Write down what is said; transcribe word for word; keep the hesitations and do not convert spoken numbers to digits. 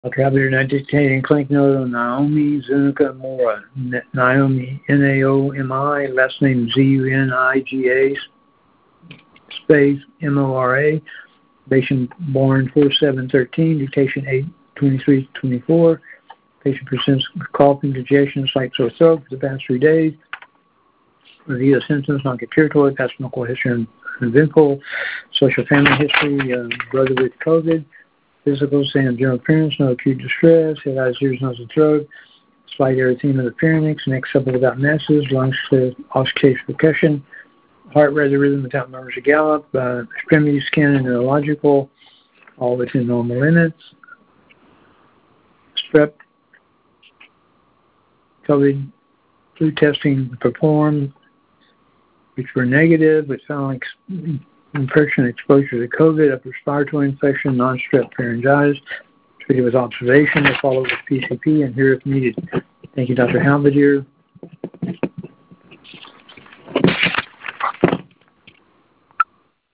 Doctor Halberdier not dictating clinic note on Naomi Zunica Mora. Naomi, N A O M I, last name Z U N I G A, space M O R A. Patient born four seven thirteen, dictation eight twenty-three twenty-four. Patient presents coughing, congestion, slight sore throat for the past three days. Review of symptoms, non-respiratory, past medical history uneventful. Social family history, uh, brother with COVID. Physical, same general appearance, no acute distress. Head, eyes, ears, nose, and throat. Slight erythema of the pharynx. Neck supple without masses. Lungs clear, auscultation percussion. Heart rate rhythm without murmurs or gallop. Uh, extremity scan and neurological, all within normal limits. Strep, COVID, flu testing performed, which were negative, with found infection exposure to COVID, upper respiratory infection, non-strep pharyngitis, treated with observation, to follow with P C P, and here if needed. Thank you, Doctor Halberdier.